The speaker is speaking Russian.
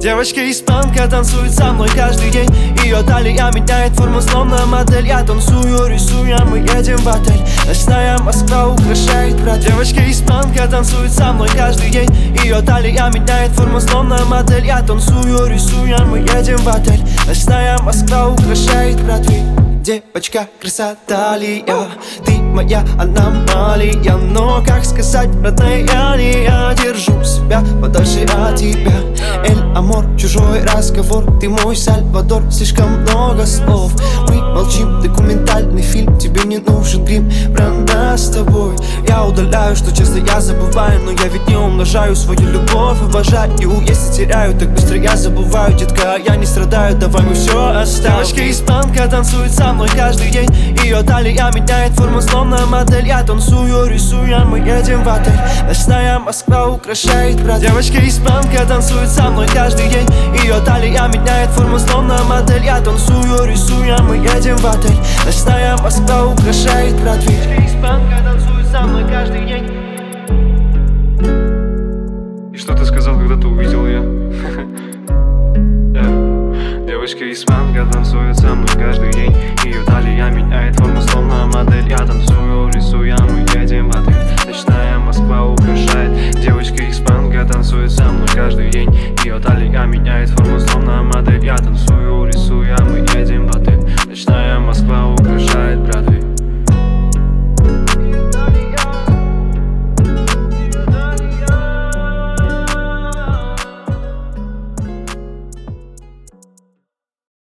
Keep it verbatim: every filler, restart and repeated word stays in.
Девочка-испанка танцует со мной каждый день. Ее талия меняет форму, словно модель. Я танцую, рисую, мы едем в отель. Ночная Москва украшает брат. Девочка-испанка танцует со мной каждый день. Ее талия меняет форму, словно модель. Я танцую, рисую, мы едем в отель. Ночная Москва украшает Бродвей. Девочка, красота ли я? Ты моя аномалия. Но как сказать, родная, не я держу себя подальше от тебя. Эль Амор, чужой разговор. Ты мой Сальвадор, слишком много слов. Мы молчим, документальный фильм. Тебе не нужен грим, про нас с тобой. Я удаляю, что честно я забываю. Но я ведь не умножаю свою любовь, обожаю. Если теряю, так быстро я забываю. Детка, я не страдаю, давай мы все оставим. Девочка-испанка танцует со мной каждый день. Ее талия меняет форму, словно модель. Я танцую, рисую, мы едем в отель. Ночная Москва украшает брат. Девочка-испанка танцует со мной каждый день. Ее талия меняет форму, словно модель. Я танцую, рисую, мы едем в отель. Ночная Москва украшает Бродвей. Девочка-испанка танцует со мной каждый день. И что ты сказал, когда ты увидел ее? Девочка-испанка танцует со мной